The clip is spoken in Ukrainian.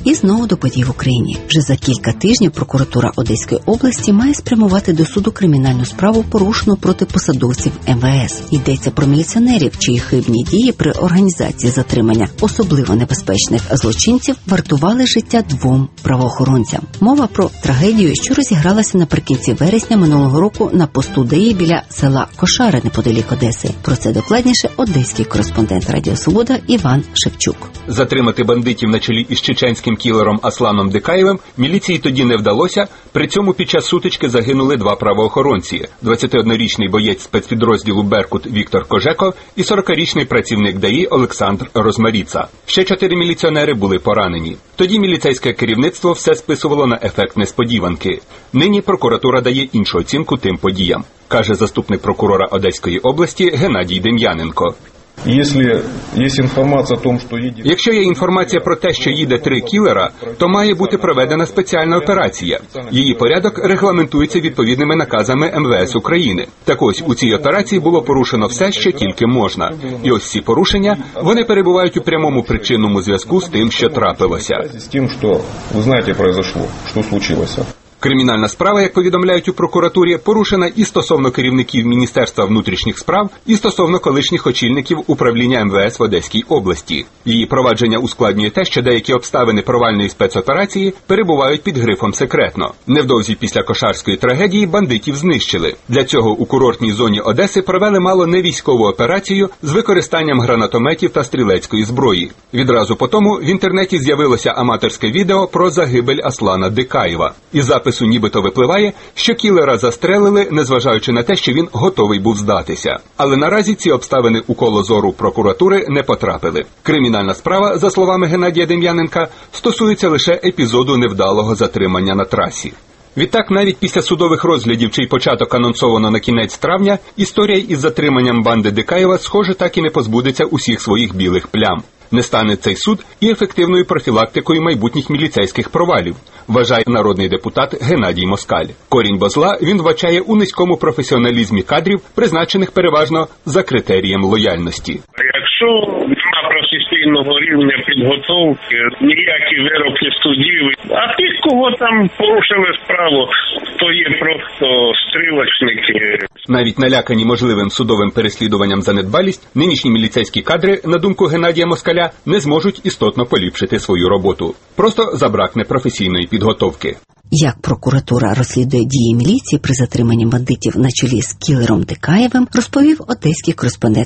І знову до подій в Україні. Вже за кілька тижнів прокуратура Одеської області має спрямувати до суду кримінальну справу, порушену проти посадовців МВС. Йдеться про міліціонерів, чиї хибні дії при організації затримання особливо небезпечних злочинців вартували життя двом правоохоронцям. Мова про трагедію, що розігралася наприкінці вересня минулого року на посту ДАІ біля села Кошари неподалік Одеси. Про це докладніше одеський кореспондент Радіо Свобода Іван Шевчук. Затримати бандитів на чолі із чеченським кілером Асланом Дикаєвим міліції тоді не вдалося, при цьому під час сутички загинули два правоохоронці – 21-річний боєць спецпідрозділу «Беркут» Віктор Кожеков і 40-річний працівник ДАІ Олександр Розмаріца. Ще 4 міліціонери були поранені. Тоді міліцейське керівництво все списувало на ефект несподіванки. Нині прокуратура дає іншу оцінку тим подіям, каже заступник прокурора Одеської області Геннадій Дем'яненко. Якщо є інформація про те, що їде 3 кілера, то має бути проведена спеціальна операція. Її порядок регламентується відповідними наказами МВС України. Так ось, у цій операції було порушено все, що тільки можна. І ось ці порушення, вони перебувають у прямому причинному зв'язку з тим, що трапилося. Кримінальна справа, як повідомляють у прокуратурі, порушена і стосовно керівників Міністерства внутрішніх справ, і стосовно колишніх очільників управління МВС в Одеській області. Її провадження ускладнює те, що деякі обставини провальної спецоперації перебувають під грифом «секретно». Невдовзі після Кошарської трагедії бандитів знищили. Для цього у курортній зоні Одеси провели мало не військову операцію з використанням гранатометів та стрілецької зброї. Відразу по тому в інтернеті з'явилося аматорське відео про загибель Аслана Дикаєва. Із запису нібито випливає, що кілера застрелили, незважаючи на те, що він готовий був здатися. Але наразі ці обставини у коло зору прокуратури не потрапили. Кримінальна справа, за словами Геннадія Дем'яненка, стосується лише епізоду невдалого затримання на трасі. Відтак, навіть після судових розглядів, чий початок анонсовано на кінець травня, історія із затриманням банди Дикаєва, схоже, так і не позбудеться усіх своїх білих плям. Не стане цей суд і ефективною профілактикою майбутніх міліцейських провалів, вважає народний депутат Геннадій Москаль. Корінь бо зла він вбачає у низькому професіоналізмі кадрів, призначених переважно за критерієм лояльності. Якщо нема професійного рівня підготовки, ніякі вироки судів, а тих, кого там порушили справу, то є просто стрілочники. Навіть налякані можливим судовим переслідуванням за недбалість, нинішні міліцейські кадри, на думку Геннадія Москаля, не зможуть істотно поліпшити свою роботу. Просто забракне професійної підготовки. Як прокуратура розслідує дії міліції при затриманні бандитів на чолі з кілером Дикаєвим, розповів одеський кореспондент